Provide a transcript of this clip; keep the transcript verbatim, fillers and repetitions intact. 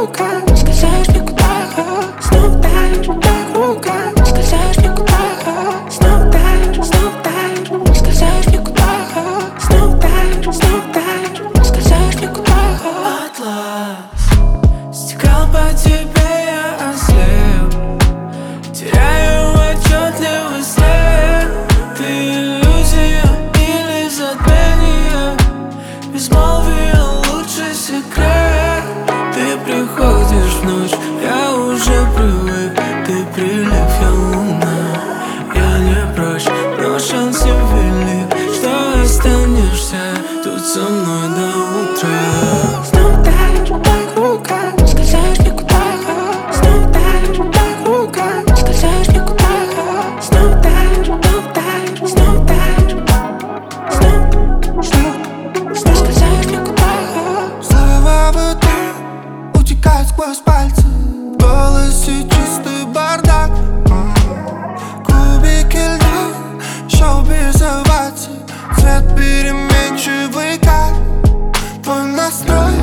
рука, скользаешь мне куда, снова даешь так рука, скользаешь мне куда, снова даешь, снова даешь, скользаешь мне куда, снова даешь, снова даешь, скользаешь мне куда. Атлас стекал по тебе, я ослеп, теряю отчетливый след. Ты иллюзия или затмение, безмолвие лучший секрет. Ты приходишь в ночь, я уже привык. Ты прилив, я луна, я не прочь, но шанс невелик, что останешься тут со мной до утра. Снова даешь так рука, скользаешь мне куда, снова даешь так рука, скользаешь мне куда, снова даешь, снова даешь, снова даешь, снова, снова, снова скользаешь мне куда. Слова воды утекают сквозь пальцы, в голосе чистый бардак. Кубики льда, шоу без оваций, цвет переменчивый, как твой настрой.